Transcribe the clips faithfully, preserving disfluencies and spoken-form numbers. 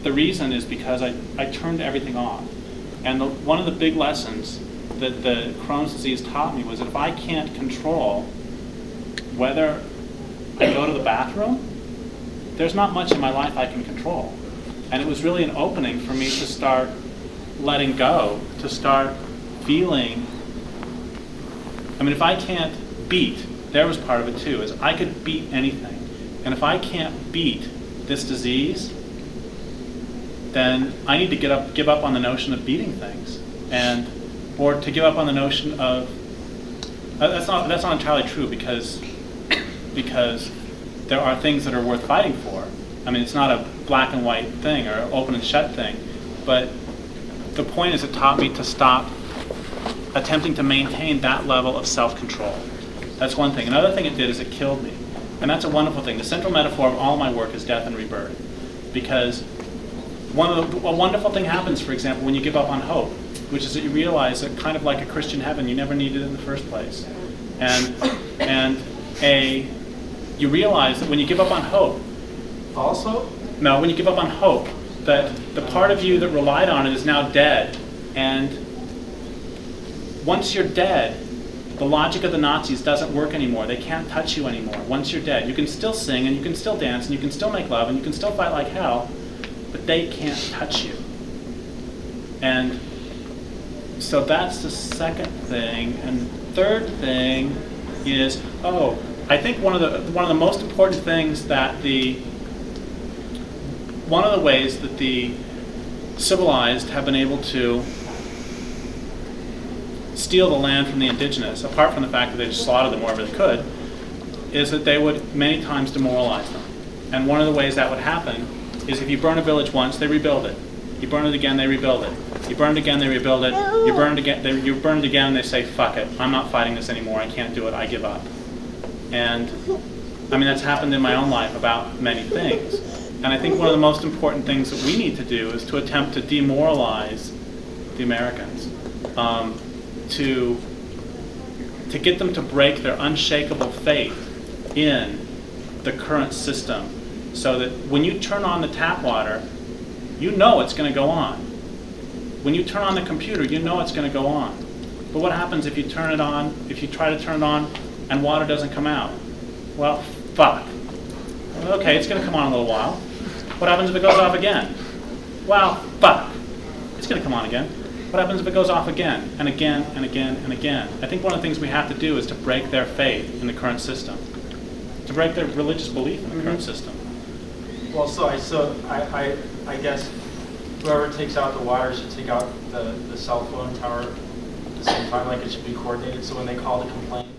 the reason is because I, I turned everything off. And the, one of the big lessons that the Crohn's disease taught me was that if I can't control whether I go to the bathroom, there's not much in my life I can control. And it was really an opening for me to start letting go, to start feeling. I mean, if I can't beat, there was part of it too, is I could beat anything. And if I can't beat this disease, then I need to get up, give up on the notion of beating things, and or to give up on the notion of uh, that's not that's not entirely true because because there are things that are worth fighting for. I mean, it's not a black and white thing or an open and shut thing, but the point is it taught me to stop attempting to maintain that level of self-control. That's one thing. Another thing it did is it killed me, and that's a wonderful thing. The central metaphor of all my work is death and rebirth, because one of the, a wonderful thing happens, for example, when you give up on hope, which is that you realize that kind of like a Christian heaven, you never needed it in the first place. And and a you realize that when you give up on hope, also? No, when you give up on hope, that the part of you that relied on it is now dead. And once you're dead, the logic of the Nazis doesn't work anymore. They can't touch you anymore. Once you're dead, you can still sing and you can still dance and you can still make love and you can still fight like hell, but they can't touch you. And so that's the second thing. And third thing is, oh, I think one of the one of the most important things that the one of the ways that the civilized have been able to steal the land from the indigenous, apart from the fact that they just slaughtered them wherever they could, is that they would many times demoralize them. And one of the ways that would happen is if you burn a village once, they rebuild it. You burn it again, they rebuild it. You burn it again, they rebuild it. You burn it again, they, you burn it again, they say, fuck it, I'm not fighting this anymore, I can't do it, I give up. And I mean, that's happened in my own life about many things. And I think one of the most important things that we need to do is to attempt to demoralize the Americans, um, to, to get them to break their unshakable faith in the current system, so that when you turn on the tap water, you know it's going to go on. When you turn on the computer, you know it's going to go on. But what happens if you turn it on, if you try to turn it on and water doesn't come out? Well, fuck. Okay, it's going to come on a little while. What happens if it goes off again? Well, fuck. It's going to come on again. What happens if it goes off again and again and again and again? I think one of the things we have to do is to break their faith in the current system, to break their religious belief in the current system. Well, so I so I, I I guess whoever takes out the water should take out the, the cell phone tower at the same time, like it should be coordinated, so when they call to complain.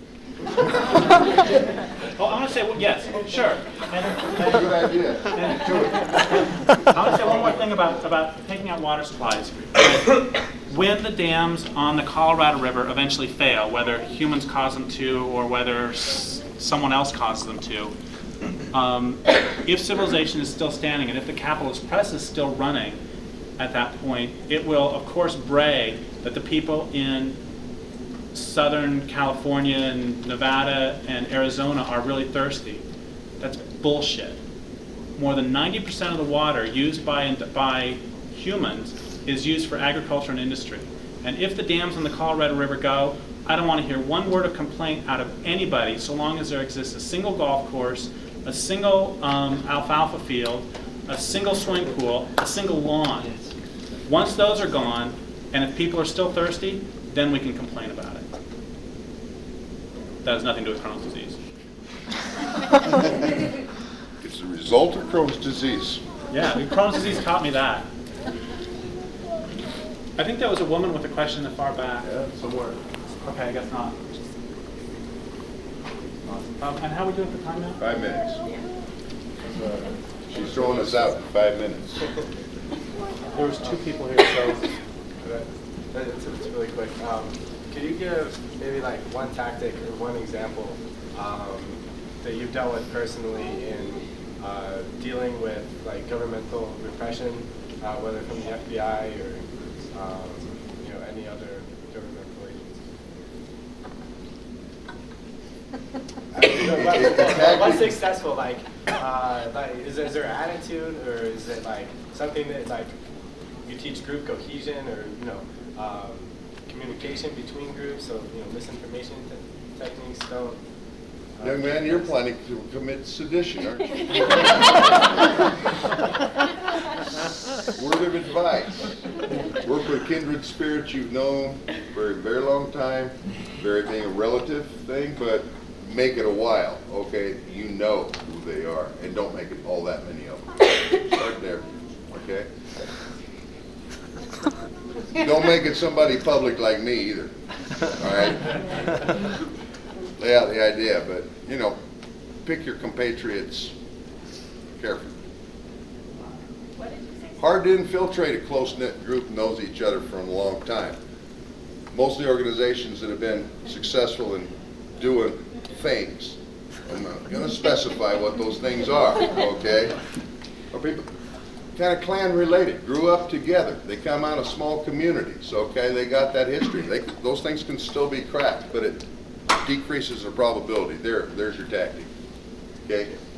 Well, I want to say, well, yes, sure. And, and, Good idea. And, I want to say one more thing about, about taking out water supplies. When the dams on the Colorado River eventually fail, whether humans cause them to or whether s- someone else causes them to, um, if civilization is still standing and if the capitalist press is still running at that point, it will, of course, brag that the people in Southern California and Nevada and Arizona are really thirsty. That's bullshit. More than ninety percent of the water used by, by humans is used for agriculture and industry. And if the dams on the Colorado River go, I don't want to hear one word of complaint out of anybody so long as there exists a single golf course, a single um, alfalfa field, a single swimming pool, a single lawn. Once those are gone, and if people are still thirsty, then we can complain about it. That has nothing to do with Crohn's disease. It's a result of Crohn's disease. Yeah, Crohn's disease taught me that. I think there was a woman with a question in the far back. Yeah, somewhere. Okay, I guess not. Um, and how are we doing for time now? Five minutes. Uh, she's throwing us out in five minutes. There was two people here, so... It's, it's really quick. Um, could you give maybe like one tactic or one example um, that you've dealt with personally in uh, dealing with like governmental repression, uh, whether from the F B I or um, you know any other governmental agency? what, what's successful? Like, uh, like is, is there attitude, or is it like something that like you teach group cohesion, or you know, um, communication between groups? So you know, misinformation te techniques don't. Uh, Young man, you're planning to commit sedition, aren't you? Word of advice. Work with kindred spirits you've known for a very long time, very being a relative thing, but make it a while, okay? You know who they are, and don't make it all that many of them. Start there, okay? Don't make it somebody public like me either, all right? Lay out the idea, but, you know, pick your compatriots carefully. What did you say? Hard to infiltrate a close-knit group that knows each other for a long time. Most of the organizations that have been successful in doing things, I'm not going to specify what those things are, okay, are people kind of clan related, grew up together. They come out of small communities, okay, they got that history. They, those things can still be cracked, but it decreases the probability. There, there's your tactic, okay?